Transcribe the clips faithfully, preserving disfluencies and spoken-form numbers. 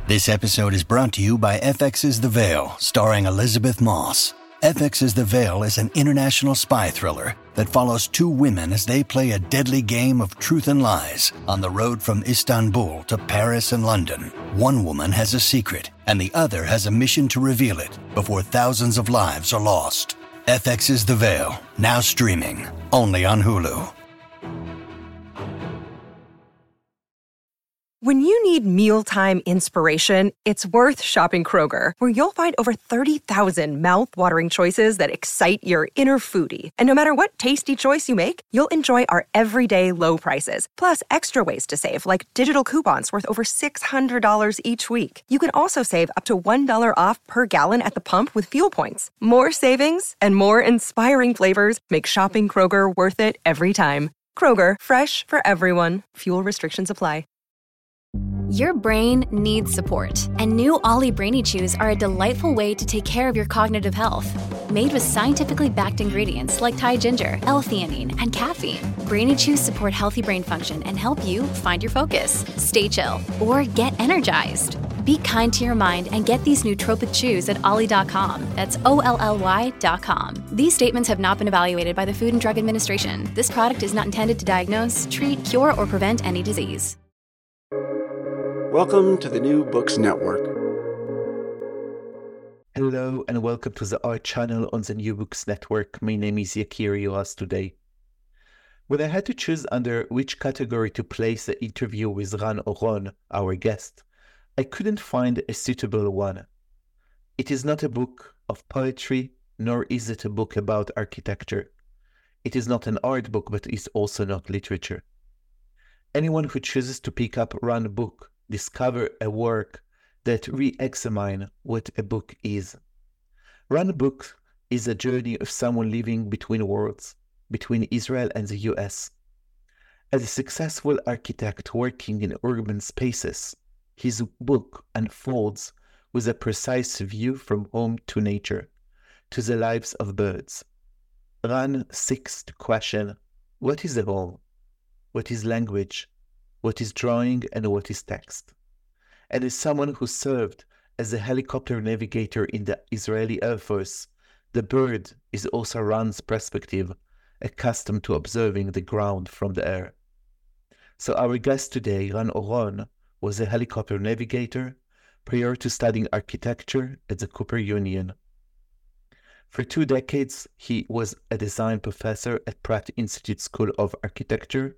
This episode is brought to you by F X's The Veil, starring Elizabeth Moss. F X's The Veil is an international spy thriller that follows two women as they play a deadly game of truth and lies on the road from Istanbul to Paris and London. One woman has a secret, and the other has a mission to reveal it before thousands of lives are lost. F X's The Veil, now streaming, only on Hulu. When you need mealtime inspiration, it's worth shopping Kroger, where you'll find over thirty thousand mouth-watering choices that excite your inner foodie. And no matter what tasty choice you make, you'll enjoy our everyday low prices, plus extra ways to save, like digital coupons worth over six hundred dollars each week. You can also save up to one dollar off per gallon at the pump with fuel points. More savings and more inspiring flavors make shopping Kroger worth it every time. Kroger, fresh for everyone. Fuel restrictions apply. Your brain needs support, and new Ollie Brainy Chews are a delightful way to take care of your cognitive health. Made with scientifically backed ingredients like Thai ginger, L-theanine, and caffeine, Brainy Chews support healthy brain function and help you find your focus, stay chill, or get energized. Be kind to your mind and get these nootropic chews at ollie dot com. That's O L L Y dot com. These statements have not been evaluated by the Food and Drug Administration. This product is not intended to diagnose, treat, cure, or prevent any disease. Welcome to the New Books Network. Hello and welcome to the Art Channel on the New Books Network. My name is Yakir Yoas today. When I had to choose under which category to place the interview with Ran Oron, our guest, I couldn't find a suitable one. It is not a book of poetry, nor is it a book about architecture. It is not an art book, but is also not literature. Anyone who chooses to pick up Ran's book discover a work that re-examine what a book is. Ran's book is a journey of someone living between worlds, between Israel and the U S. As a successful architect working in urban spaces, his book unfolds with a precise view from home to nature, to the lives of birds. Ran seeks to question, what is a home? What is language? What is drawing and what is text? And as someone who served as a helicopter navigator in the Israeli Air Force, the bird is also Ran's perspective, accustomed to observing the ground from the air. So our guest today, Ran Oron, was a helicopter navigator prior to studying architecture at the Cooper Union. For two decades, he was a design professor at Pratt Institute School of Architecture,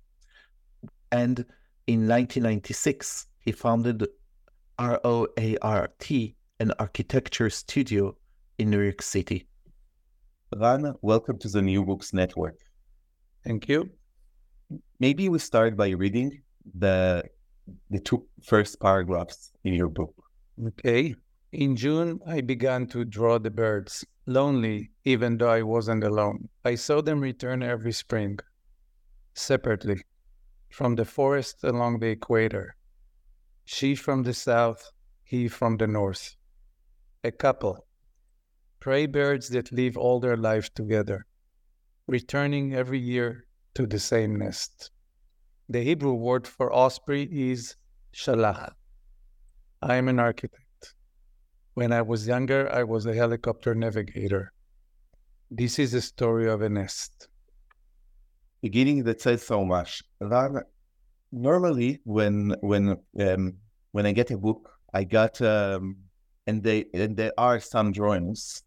and in nineteen ninety-six, he founded R O A R T, an architecture studio in New York City. Ran, welcome to the New Books Network. Thank you. Maybe we start by reading the, the two first paragraphs in your book. Okay. In June, I began to draw the birds, lonely, even though I wasn't alone. I saw them return every spring, separately, from the forest along the equator. She from the south, he from the north. A couple, prey birds that live all their life together, returning every year to the same nest. The Hebrew word for osprey is shalach. I am an architect. When I was younger, I was a helicopter navigator. This is the story of a nest. Beginning that says so much. Ran, normally when when um, when I get a book, I got um, and they and there are some drawings.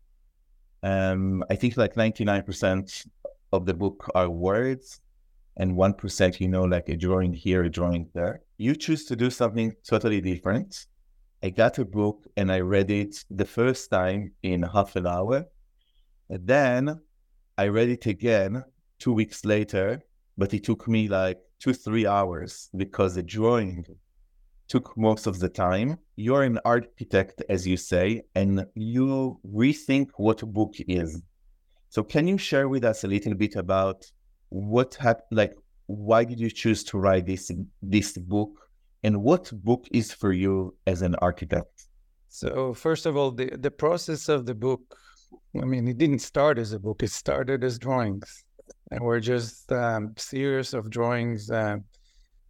Um, I think like ninety-nine percent of the book are words, and one percent, you know, like a drawing here, a drawing there. You choose to do something totally different. I got a book and I read it the first time in half an hour. And then I read it again two weeks later, but it took me like two, three hours because the drawing took most of the time. You're an architect, as you say, and you rethink what a book is. So can you share with us a little bit about what happened, like, why did you choose to write this this book, and what book is for you as an architect? So first of all, the, the process of the book, I mean, it didn't start as a book, it started as drawings. And we're just um, series of drawings uh,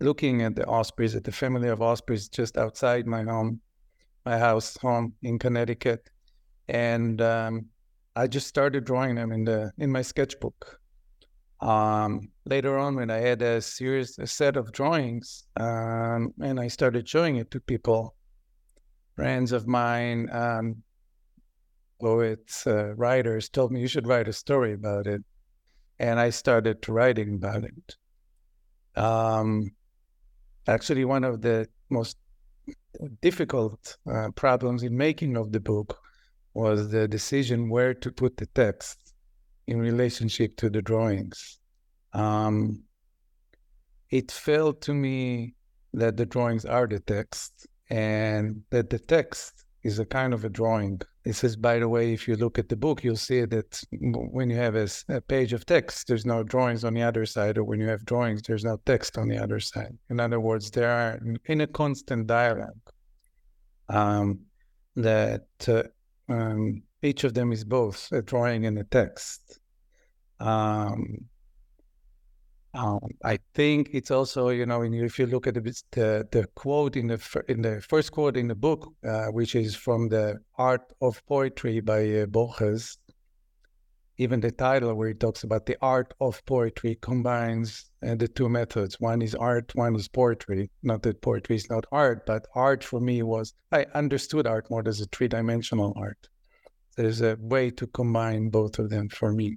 looking at the ospreys, at the family of ospreys just outside my home, my house home in Connecticut. And um, I just started drawing them in the in my sketchbook. Um, later on, when I had a series, a set of drawings, um, and I started showing it to people, friends of mine, um, poets, uh, writers, told me you should write a story about it. And I started writing about it. Um, actually, one of the most difficult uh, problems in making of the book was the decision where to put the text in relationship to the drawings. Um, it felt to me that the drawings are the text, and that the text is a kind of a drawing. This is, by the way, if you look at the book, you'll see that when you have a, a page of text, there's no drawings on the other side, or when you have drawings, there's no text on the other side. In other words, they are in a constant dialogue. Um, that uh, um, each of them is both a drawing and a text. Um, um, I think it's also, you know, if you look at the the, the quote in the in the first quote in the book, uh, which is from the Art of Poetry by uh, Borges. Even the title, where he talks about the art of poetry, combines uh, the two methods. One is art, one is poetry. Not that poetry is not art, but art for me was, I understood art more as a three-dimensional art. There's a way to combine both of them for me.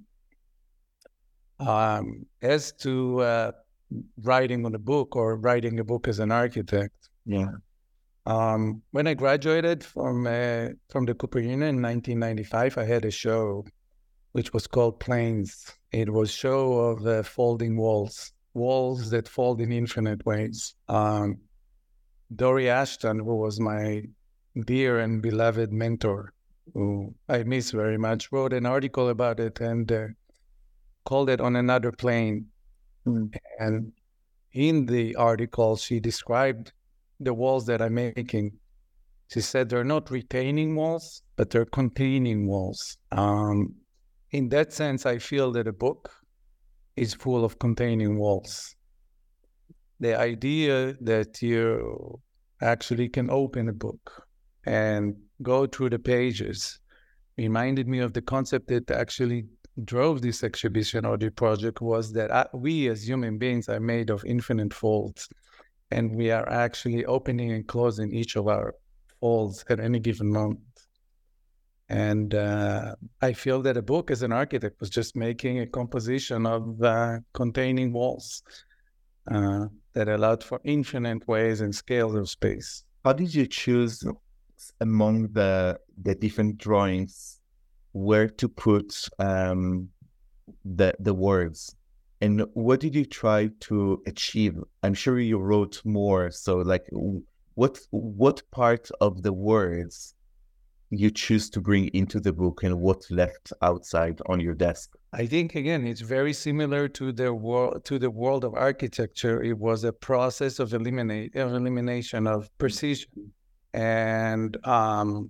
Um, as to uh, writing on a book or writing a book as an architect, yeah. Um, when I graduated from uh, from the Cooper Union in nineteen ninety-five, I had a show which was called Planes. It was a show of uh, folding walls, walls that fold in infinite ways. Um, Dory Ashton, who was my dear and beloved mentor, who I miss very much, wrote an article about it and uh, called it On Another Plane. Mm. And in the article, she described the walls that I'm making. She said they're not retaining walls, but they're containing walls. Um, in that sense, I feel that a book is full of containing walls. The idea that you actually can open a book and go through the pages reminded me of the concept that actually drove this exhibition or the project, was that we as human beings are made of infinite folds, and we are actually opening and closing each of our folds at any given moment. And uh, I feel that a book as an architect was just making a composition of uh, containing walls uh, that allowed for infinite ways and scales of space. How did you choose among the the different drawings where to put um, the the words? And what did you try to achieve? I'm sure you wrote more. So like, what what part of the words you choose to bring into the book and what left outside on your desk? I think, again, it's very similar to the world to the world of architecture. It was a process of eliminate of elimination of precision. And um,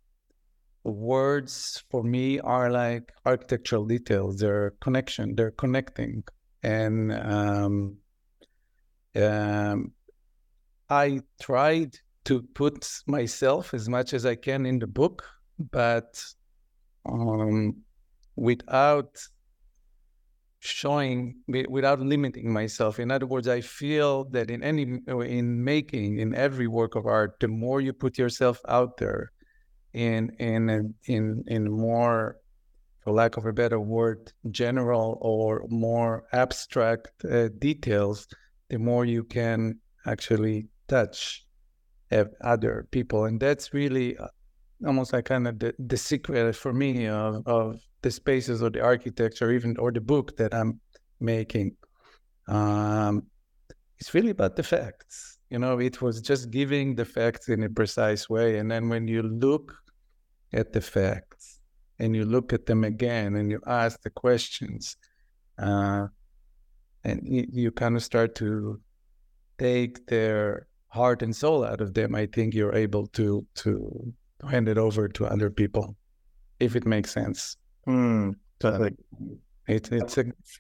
words for me are like architectural details. They're connection, they're connecting. And um, um, I tried to put myself as much as I can in the book, but um, without showing, without limiting myself. In other words, I feel that in any, in making, in every work of art, the more you put yourself out there in in in in more, for lack of a better word, general or more abstract uh, details, the more you can actually touch other people. And that's really almost like kind of the, the secret for me of, of the spaces or the architecture, even or the book that I'm making. Um, it's really about the facts. You know, it was just giving the facts in a precise way. And then when you look at the facts and you look at them again and you ask the questions, uh, and you, you kind of start to take their heart and soul out of them, I think you're able to to hand it over to other people, if it makes sense. Mm, totally. It, it's a, it's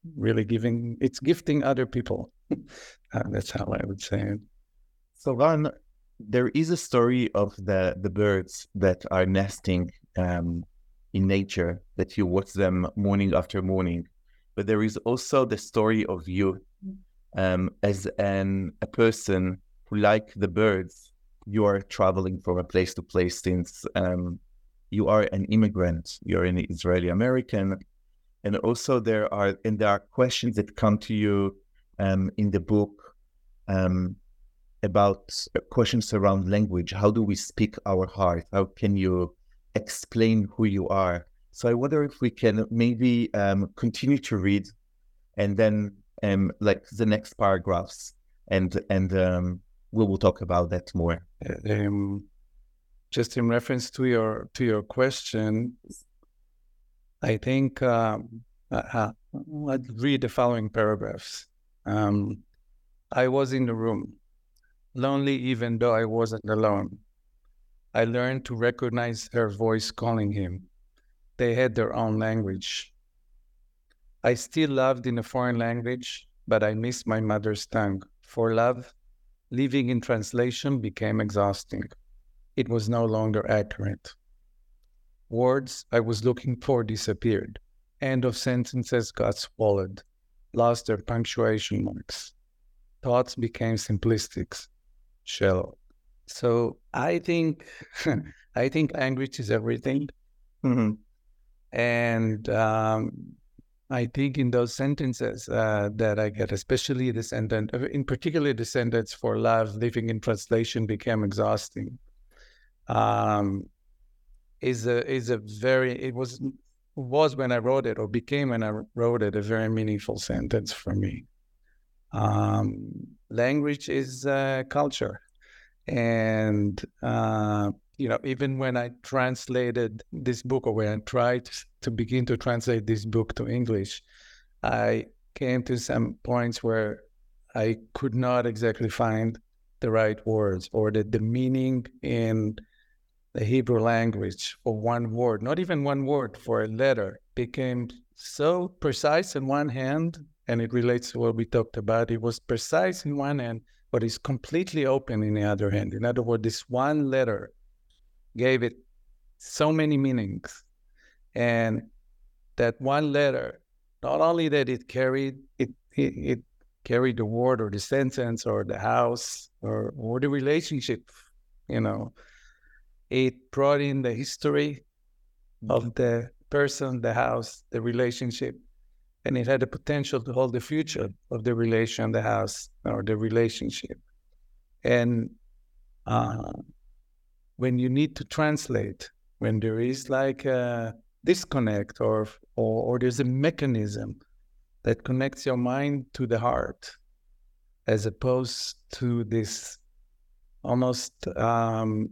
really giving, it's gifting other people. uh, that's how I would say it. So Ran, there is a story of the, the birds that are nesting um, in nature, that you watch them morning after morning. But there is also the story of you um, as an, a person who, like the birds, you are traveling from a place to place since um, you are an immigrant, you're an Israeli American. And also there are, and there are questions that come to you um, in the book um, about questions around language. How do we speak our heart? How can you explain who you are? So I wonder if we can maybe um, continue to read, and then um, like the next paragraphs, and and um, we will talk about that more. Um, just in reference to your to your question, I think um, uh, I'd read the following paragraphs. Um, I was in the room, lonely even though I wasn't alone. I learned to recognize her voice calling him. They had their own language. I still loved in a foreign language, but I missed my mother's tongue. For love, living in translation became exhausting. It was no longer accurate. Words I was looking for disappeared. End of sentences got swallowed, lost their punctuation marks. Thoughts became simplistic, shallow. So I think, I think language is everything. Mm-hmm. And um, I think in those sentences uh, that I get, especially the sentence, in particular the sentence for love, living in translation became exhausting. Um, is a is a very it was was when I wrote it, or became when I wrote it, a very meaningful sentence for me. Um, language is uh, culture, and uh, you know, even when I translated this book, or when I tried to begin to translate this book to English, I came to some points where I could not exactly find the right words, or that the meaning in the Hebrew language for one word, not even one word, for a letter, became so precise in one hand, and it relates to what we talked about. It was precise in one hand, but it's completely open in the other hand. In other words, this one letter gave it so many meanings. And that one letter, not only that it carried, it it, it carried the word or the sentence or the house or, or the relationship, you know, it brought in the history of the person, the house, the relationship, and it had the potential to hold the future of the relation, the house, or the relationship. And uh, when you need to translate, when there is like a disconnect, or, or or there's a mechanism that connects your mind to the heart, as opposed to this almost um,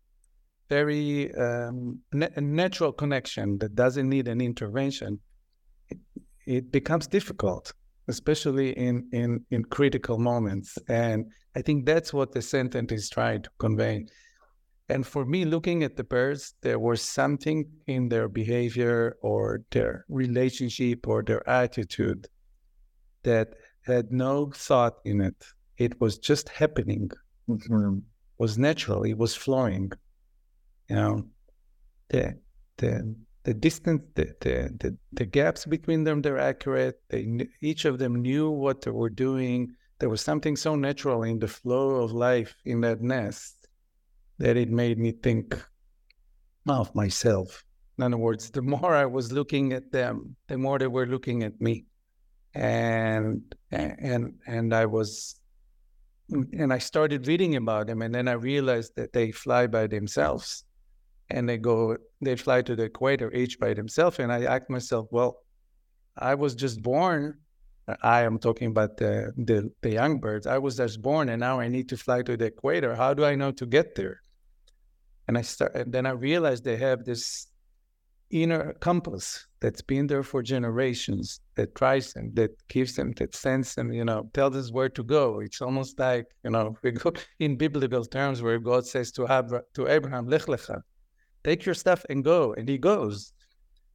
very um, na- natural connection that doesn't need an intervention, it, it becomes difficult, especially in, in, in critical moments. And I think that's what the sentence is trying to convey. And for me, looking at the birds, there was something in their behavior or their relationship or their attitude that had no thought in it. It was just happening. Mm-hmm. It was natural. It was flowing. You know, the the the distance, the the the, the gaps between them, they're accurate. They each of them knew what they were doing. There was something so natural in the flow of life in that nest that it made me think of myself. In other words, the more I was looking at them, the more they were looking at me, and and and I was. And I started reading about them, and then I realized that they fly by themselves. And they go, they fly to the equator each by themselves. And I asked myself, well, I was just born. I am talking about the, the, the young birds. I was just born, and now I need to fly to the equator. How do I know to get there? And I start, and then I realized they have this inner compass that's been there for generations, that tries them, that gives them, that sends them, you know, tells us where to go. It's almost like, you know, we go in biblical terms where God says to Abra- to Abraham, Lech lecha, take your stuff and go, and he goes.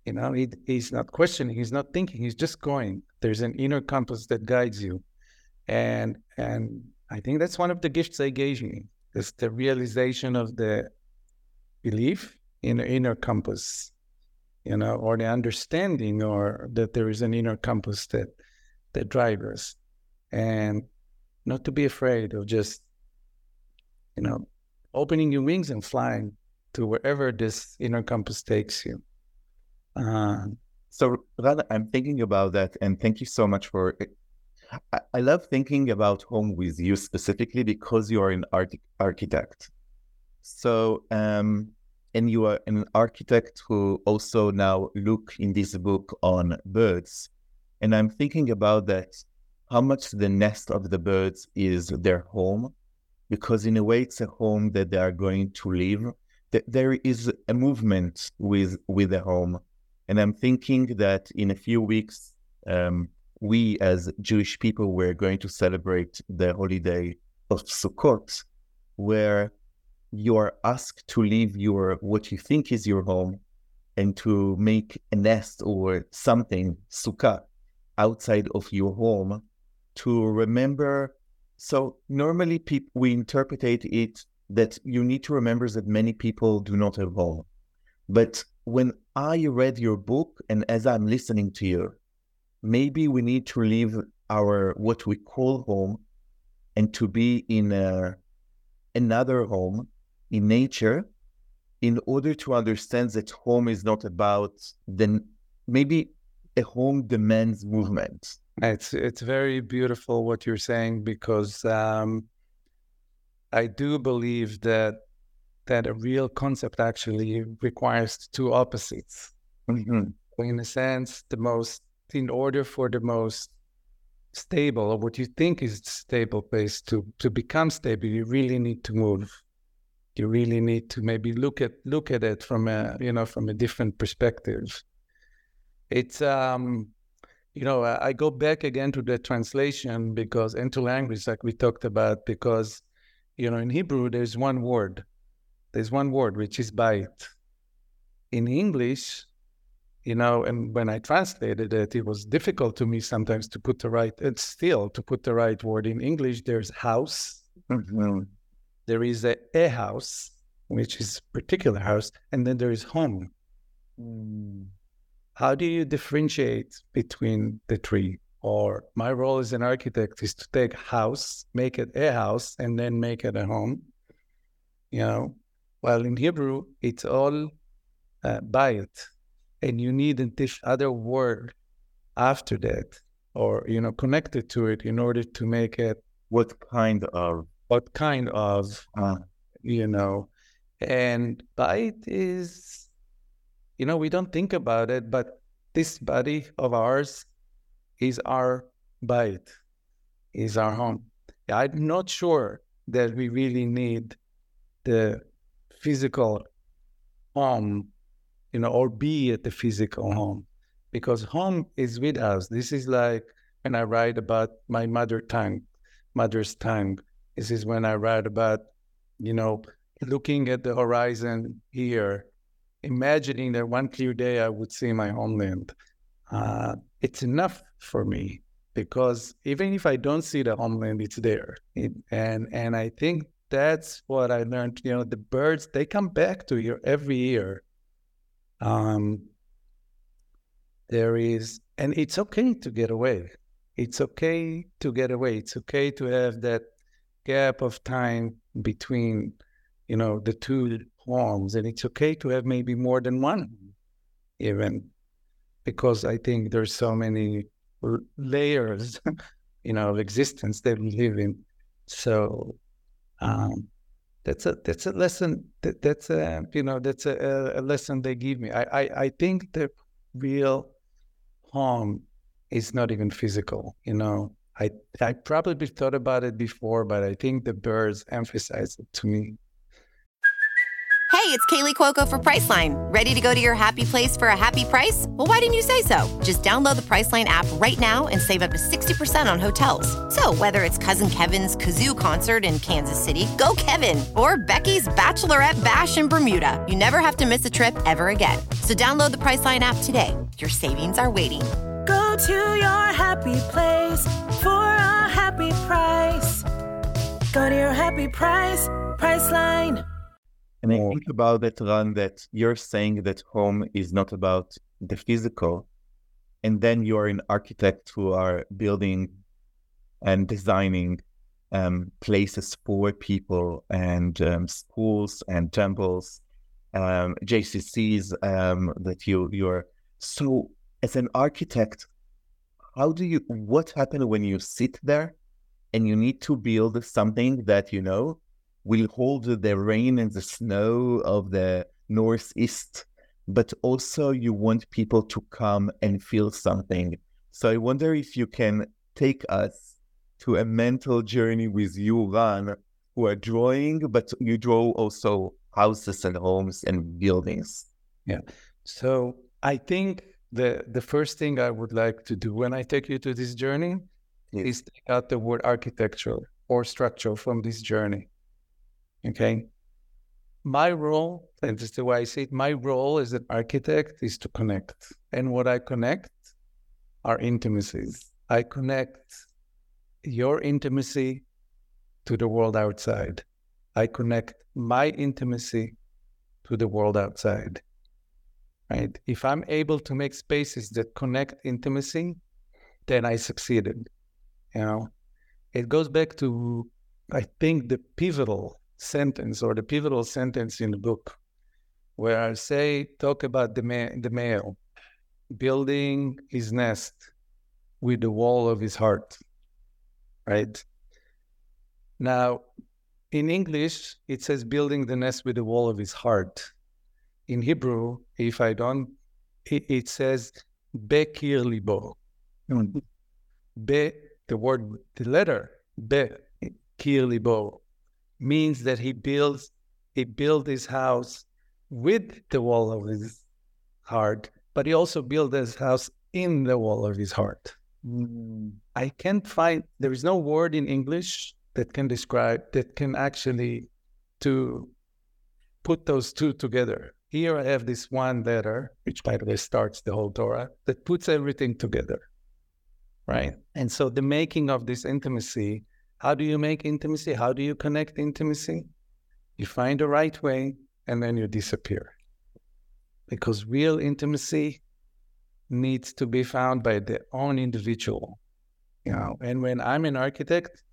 You know, he, he's not questioning, he's not thinking, he's just going. There's an inner compass that guides you. And and I think that's one of the gifts they gave me, is the realization of the belief in the inner compass, you know, or the understanding or that there is an inner compass that that drives us. And not to be afraid of just, you know, opening your wings and flying to wherever this inner compass takes you. Uh, so, Ran, I'm thinking about that, and thank you so much for it. I, I love thinking about home with you specifically because you are an art- architect. So, um, and you are an architect who also now look in this book on birds. And I'm thinking about that, how much the nest of the birds is their home, because in a way it's a home that they are going to live. There is a movement with, with the home. And I'm thinking that in a few weeks, um, we as Jewish people, we're going to celebrate the holiday of Sukkot, where you are asked to leave your what you think is your home and to make a nest or something, sukkah, outside of your home to remember. So normally people, we interpret it that you need to remember that many people do not have home. But when I read your book and as I'm listening to you, maybe we need to leave our what we call home and to be in a, another home in nature, in order to understand that home is not about the, maybe a home demands movement. It's it's very beautiful what you're saying, because um, I do believe that that a real concept actually requires two opposites. Mm-hmm. In a sense, the most, in order for the most stable, or what you think is stable place to, to become stable, you really need to move. You really need to maybe look at look at it from a you know from a different perspective. It's um you know I go back again to the translation because into language, like we talked about, because you know in Hebrew there's one word. There's one word, which is bayit. In English, you know, and when I translated it, it was difficult to me sometimes to put the right, it's still to put the right word. In English, there's house. Mm-hmm. There is a, a house, which is particular house, and then there is home. Mm. How do you differentiate between the three? Or my role as an architect is to take house, make it a house, and then make it a home. You know, while in Hebrew, it's all uh, bayit, and you need this other word after that, or, you know, connected to it in order to make it. What kind of? What kind of, uh, you know, and bayit is, you know, we don't think about it, but this body of ours is our bayit, is our home. I'm not sure that we really need the physical home, you know, or be at the physical home, because home is with us. This is like when I write about my mother tongue, mother's tongue. This is when I write about, you know, looking at the horizon here, imagining that one clear day I would see my homeland. Uh, it's enough for me, because even if I don't see the homeland, it's there. It, and and I think that's what I learned. You know, the birds, they come back to you every year. Um, there is, and it's okay to get away. It's okay to get away. It's okay to have that gap of time between, you know, the two homes. And it's okay to have maybe more than one even, because I think there's so many layers, you know, of existence that we live in. So um, that's a that's a lesson. That, that's a you know that's a, a lesson they give me. I, I I think the real home is not even physical. You know, I I probably thought about it before, but I think the birds emphasize it to me. Hey, it's Kaylee Cuoco for Priceline. Ready to go to your happy place for a happy price? Well, why didn't you say so? Just download the Priceline app right now and save up to sixty percent on hotels. So whether it's Cousin Kevin's Kazoo Concert in Kansas City, go Kevin, or Becky's Bachelorette Bash in Bermuda, you never have to miss a trip ever again. So download the Priceline app today. Your savings are waiting. Go to your happy place for a happy price. Go to your happy price, Priceline. And I think about it, Ran, that you're saying that home is not about the physical, and then you're an architect who are building and designing um, places for people and um, schools and temples, um, J C Cs um, that you you're so. As an architect, how do you? What happens when you sit there and you need to build something that you know will hold the rain and the snow of the northeast, but also you want people to come and feel something. So I wonder if you can take us to a mental journey with you, Ran, who are drawing, but you draw also houses and homes and buildings. Yeah. So I think the the first thing I would like to do when I take you to this journey yes. is take out the word architecture or structure from this journey. Okay. My role, and this is the way I see it, my role as an architect is to connect. And what I connect are intimacies. I connect your intimacy to the world outside. I connect my intimacy to the world outside. Right? If I'm able to make spaces that connect intimacy, then I succeeded. You know, it goes back to, I think, the pivotal sentence or the pivotal sentence in the book where I say, talk about the, ma- the male building his nest with the wall of his heart, right? Now, in English, it says building the nest with the wall of his heart. In Hebrew, if I don't, it, it says bekir libo. Be, the word, the letter bekir libo means that he builds, he built his house with the wall of his heart, but he also built his house in the wall of his heart. Mm. I can't find, there is no word in English that can describe, that can actually to put those two together. Here I have this one letter, which by the way starts the whole Torah, that puts everything together, right? And so the making of this intimacy, how do you make intimacy? How do you connect intimacy? You find the right way and then you disappear. Because real intimacy needs to be found by the own individual. You know, and when I'm an architect,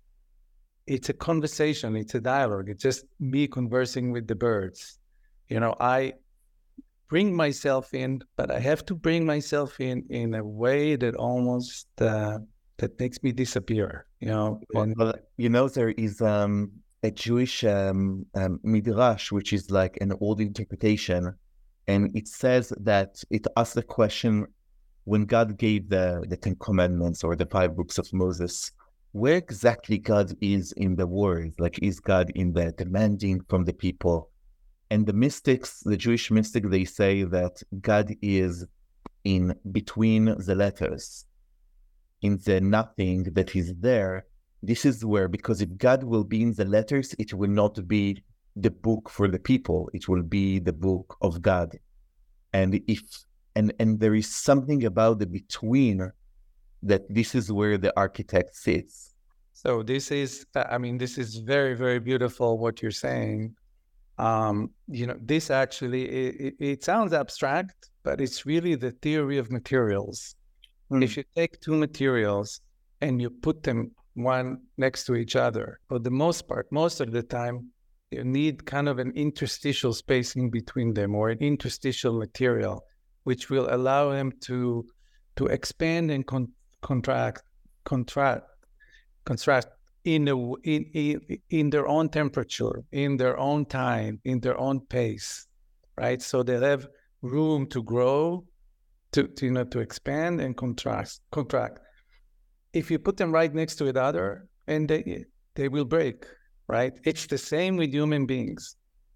it's a conversation, it's a dialogue. It's just me conversing with the birds. You know, I bring myself in, but I have to bring myself in in a way that almost uh, that makes me disappear. You know, and, well, you know, there is um, a Jewish um, um, midrash, which is like an old interpretation, and it says that it asks the question: when God gave the the Ten Commandments or the five books of Moses, where exactly God is in the world? Like, is God in the demanding from the people? And the mystics, the Jewish mystics, they say that God is in between the letters, in the nothing that is there. This is where, because if God will be in the letters, it will not be the book for the people. It will be the book of God. And if and and there is something about the between that this is where the architect sits. So this is, I mean, this is very, very beautiful what you're saying. Um, you know, this actually, it, it sounds abstract, but it's really the theory of materials. Mm. If you take two materials and you put them one next to each other, for the most part, most of the time, you need kind of an interstitial space in between them or an interstitial material, which will allow them to to expand and con- contract, contract, contrast in, a, in in in their own temperature, in their own time, in their own pace, right? So they have room to grow, to, to you know to expand and contrast, contract. If you put them right next to each other, and they they will break, right? It's the same with human beings.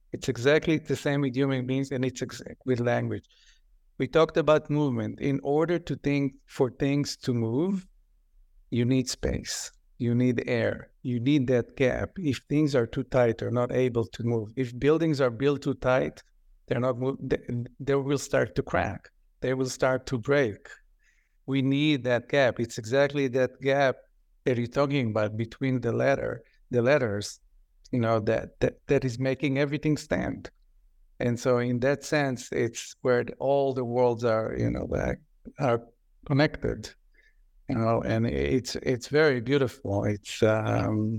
It's exactly the same with human beings, and it's ex- with language. We talked about movement. In order to think for things to move, you need space. You need air. You need that gap. If things are too tight, they're not able to move. If buildings are built too tight, they're not move, they, they will start to crack. They will start to break. We need that gap. It's exactly that gap that you're talking about between the letter, the letters, you know, that that, that is making everything stand. And so in that sense, it's where all the worlds are, you know, like, are connected. You know, and it's it's very beautiful. It's um,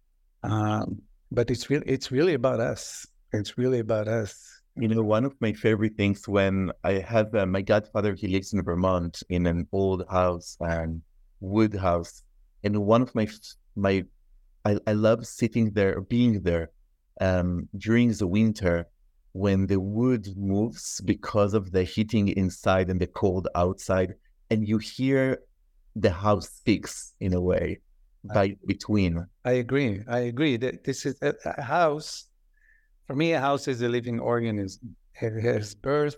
um, but it's really it's really about us. It's really about us. You know, one of my favorite things when I have uh, my godfather, he lives in Vermont in an old house and wood house, and one of my my I, I love sitting there, being there um, during the winter when the wood moves because of the heating inside and the cold outside, and you hear the house speaks in a way by between. I agree. I agree that this is a, a house. For me, a house is a living organism. It has birth,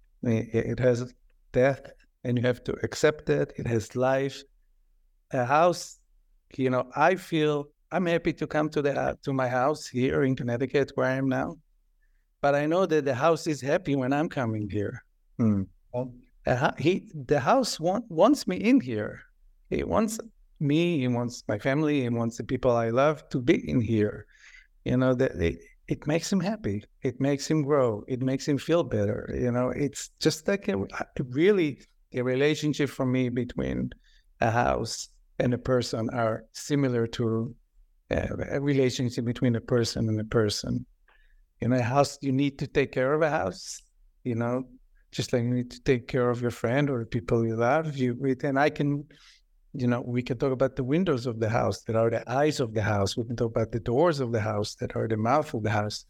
it has death, and you have to accept it. It has life. A house, you know, I feel I'm happy to come to the to my house here in Connecticut, where I am now. But I know that the house is happy when I'm coming here. Hmm. Uh, he, the house want, wants me in here. He wants me, he wants my family, he wants the people I love to be in here. You know, that it, it makes him happy. It makes him grow. It makes him feel better. You know, it's just like a, really a relationship for me between a house and a person are similar to a, a relationship between a person and a person. You know, a house, you need to take care of a house, you know, just like you need to take care of your friend or people you love. You, and I can, you know, we can talk about the windows of the house that are the eyes of the house. We can talk about the doors of the house that are the mouth of the house.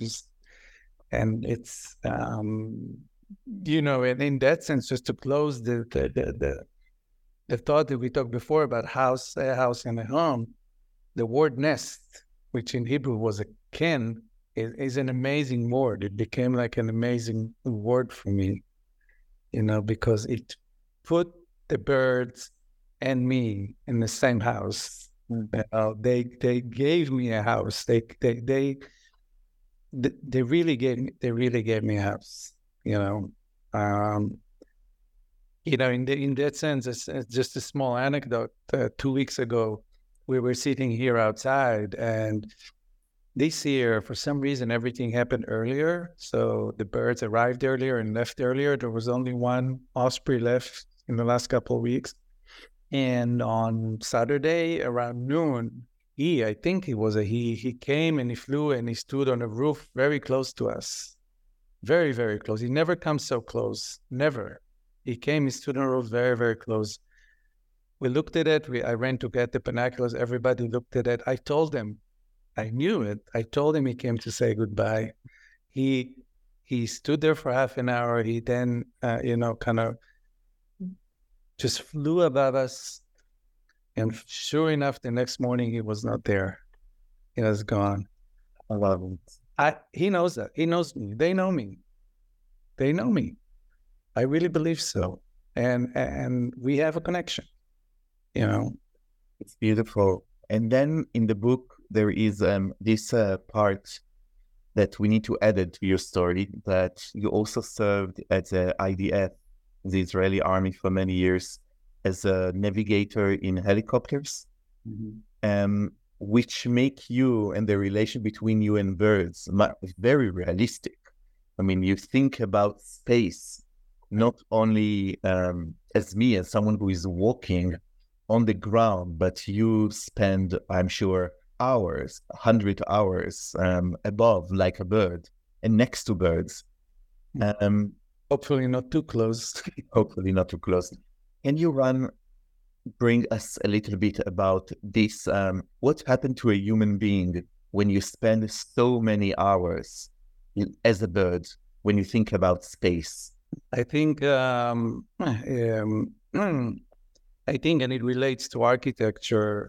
And it's, um, you know, and in that sense, just to close the the the, the, the thought that we talked before about house, a house and a home, the word nest, which in Hebrew was a ken, is, is an amazing word. It became like an amazing word for me. You know, because it put the birds and me in the same house. Mm-hmm. Uh, they they gave me a house. They they they they really gave me, they really gave me a house. You know, um, you know, in the, in that sense, it's, it's just a small anecdote. Uh, two weeks ago, we were sitting here outside, and this year, for some reason, everything happened earlier. So the birds arrived earlier and left earlier. There was only one osprey left in the last couple of weeks. And on Saturday around noon, he, I think he was a he, he came and he flew and he stood on a roof very close to us. Very, very close. He never comes so close. Never. He came, he stood on a roof very, very close. We looked at it. We, I ran to get the binoculars. Everybody looked at it. I told them, I knew it. I told him he came to say goodbye. He he stood there for half an hour. He then, uh, you know, kind of just flew above us. And sure enough, the next morning, he was not there. He was gone. I love it. I, he knows that. He knows me. They know me. They know me. I really believe so. And and we have a connection, you know. It's beautiful. And then in the book, there is um, this uh, part that we need to add it to your story, that you also served at the I D F, the Israeli army, for many years as a navigator in helicopters, mm-hmm. um, which make you and the relation between you and birds very realistic. I mean, you think about space, not only um, as me, as someone who is walking on the ground, but you spend, I'm sure, hours, one hundred hours um, above, like a bird, and next to birds. Um, hopefully not too close. hopefully not too close. Can you run, bring us a little bit about this, um, what happened to a human being when you spend so many hours as a bird, when you think about space? I think, um, um, I think, and it relates to architecture,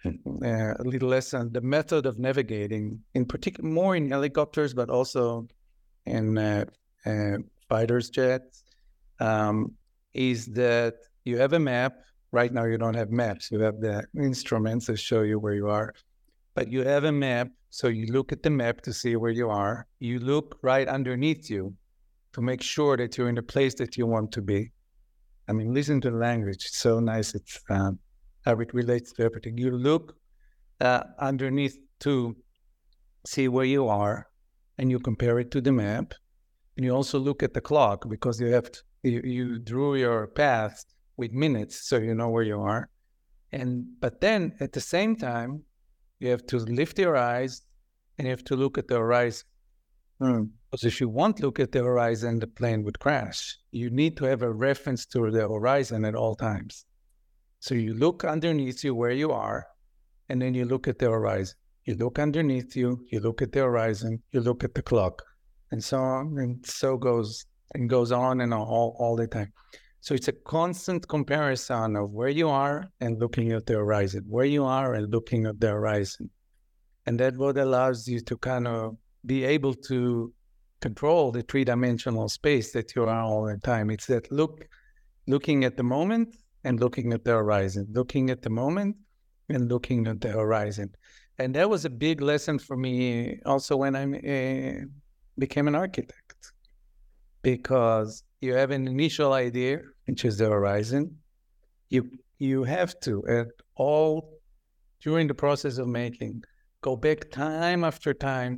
uh, a little lesson, the method of navigating, in particular, more in helicopters, but also in uh, uh, fighters jets, um, is that you have a map. Right now, you don't have maps. You have the instruments that show you where you are, but you have a map. So you look at the map to see where you are. You look right underneath you to make sure that you're in the place that you want to be. I mean, listen to the language. It's so nice. It's um, how it relates to everything. You look uh, underneath to see where you are, and you compare it to the map. And you also look at the clock, because you have to, you, you drew your path with minutes, so you know where you are. And but then at the same time, you have to lift your eyes and you have to look at the horizon. Mm. Because if you won't look at the horizon, the plane would crash. You need to have a reference to the horizon at all times. So you look underneath you where you are, and then you look at the horizon. You look underneath you, you look at the horizon, you look at the clock, and so on, and so goes and goes on and on all, all the time. So it's a constant comparison of where you are and looking at the horizon, where you are and looking at the horizon. And that's what allows you to kind of be able to control the three-dimensional space that you are all the time. It's that look, looking at the moment and looking at the horizon, looking at the moment and looking at the horizon. And that was a big lesson for me also when I uh, became an architect, because you have an initial idea, which is the horizon. You you have to, at all, during the process of making, go back time after time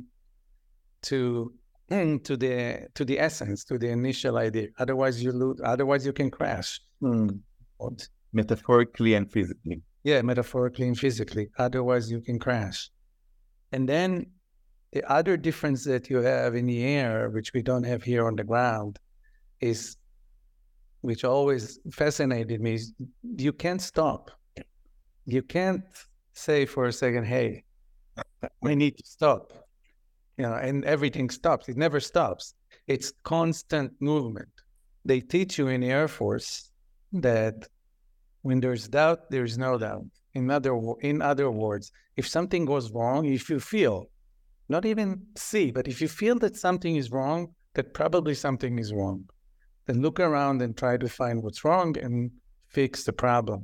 to to the to the essence, to the initial idea. Otherwise, you lose. Otherwise, you can crash. Mm. Metaphorically and physically. Yeah, metaphorically and physically. Otherwise, you can crash. And then the other difference that you have in the air, which we don't have here on the ground, is, which always fascinated me, is you can't stop. You can't say for a second, hey, we need to stop. You know, and everything stops. It never stops. It's constant movement. They teach you in the Air Force that when there's doubt, there's no doubt. In other, in other words, if something goes wrong, if you feel, not even see, but if you feel that something is wrong, that probably something is wrong, then look around and try to find what's wrong and fix the problem.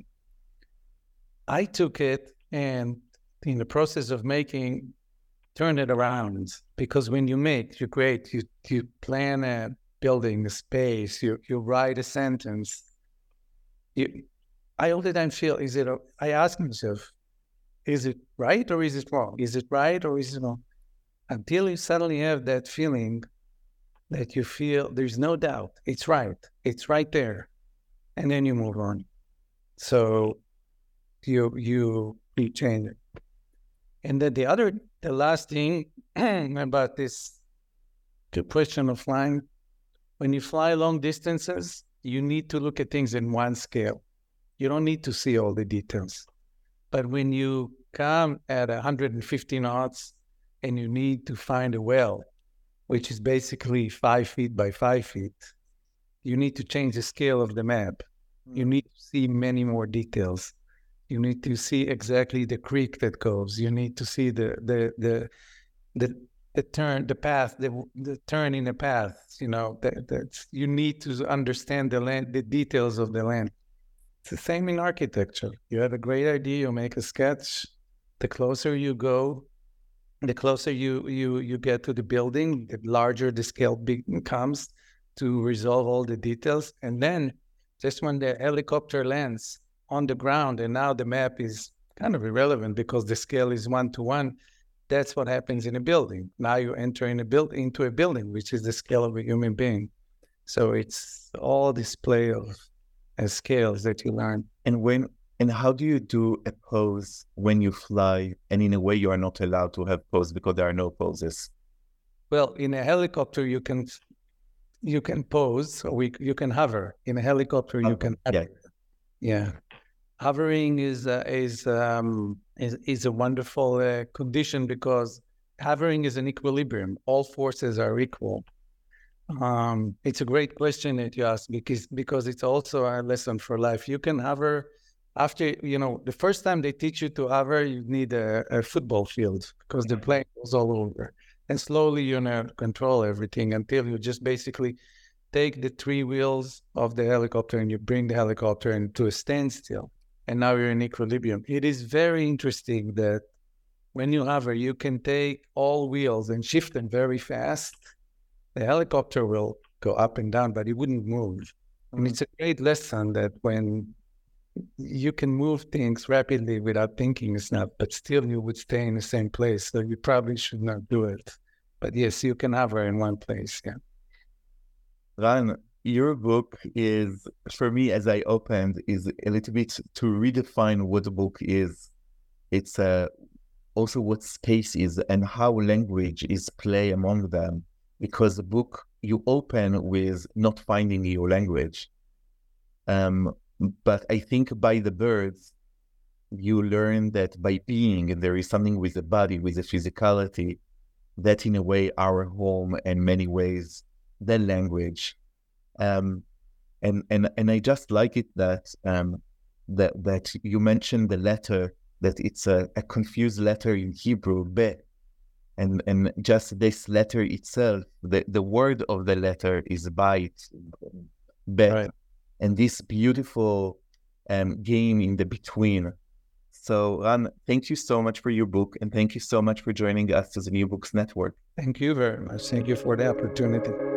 I took it and in the process of making, turn it around, because when you make, you create, you you plan a building, a space, you you write a sentence. You, I all the time feel, is it, a, I ask myself, is it right or is it wrong? Is it right or is it wrong? Until you suddenly have that feeling that you feel there's no doubt, it's right, it's right there, and then you move on. So you you, you change it. And then the other, the last thing about this, the question of flying, when you fly long distances, you need to look at things in one scale. You don't need to see all the details. But when you come at one hundred fifty knots and you need to find a well, which is basically five feet by five feet, you need to change the scale of the map. Mm. You need to see many more details. You need to see exactly the creek that goes. You need to see the the the the, the turn, the path, the the turn in the path. You know that that's, you need to understand the land, the details of the land. It's the same in architecture. You have a great idea, you make a sketch. The closer you go, the closer you you you get to the building, the larger the scale becomes to resolve all the details. And then just when the helicopter lands on the ground, and now the map is kind of irrelevant because the scale is one to one. That's what happens in a building. Now you enter in a build into a building, which is the scale of a human being. So it's all display of uh, scales that you learn. And when and how do you do a pose when you fly? And in a way, you are not allowed to have pose because there are no poses. Well, in a helicopter, you can you can pose, or we, you can hover. In a helicopter, you can hover. Yeah. yeah. Hovering is uh, is, um, is is a wonderful uh, condition because hovering is an equilibrium. All forces are equal. Um, it's a great question that you ask because because it's also a lesson for life. You can hover After, you know, the first time they teach you to hover, you need a, a football field because the plane goes all over. And slowly you know control everything until you just basically take the three wheels of the helicopter and you bring the helicopter into a standstill. And now you're in equilibrium. It is very interesting that when you hover, you can take all wheels and shift them very fast. The helicopter will go up and down, but it wouldn't move. Mm-hmm. And it's a great lesson that when you can move things rapidly without thinking it's not, but still you would stay in the same place. So you probably should not do it. But yes, you can hover in one place, yeah. Ran, your book is, for me, as I opened, is a little bit to redefine what a book is. It's uh, also what space is and how language is play among them. Because the book, you open with not finding your language. Um, but I think by the birds, you learn that by being, there is something with the body, with the physicality, that in a way our home, in many ways, the language. Um, and, and, and I just like it that, um, that, that you mentioned the letter, that it's a, a confused letter in Hebrew, be. And and just this letter itself, the, the word of the letter is bait, be. Right. And this beautiful um, game in the between. So, Ran, thank you so much for your book, and thank you so much for joining us to the New Books Network. Thank you very much. Thank you for the opportunity.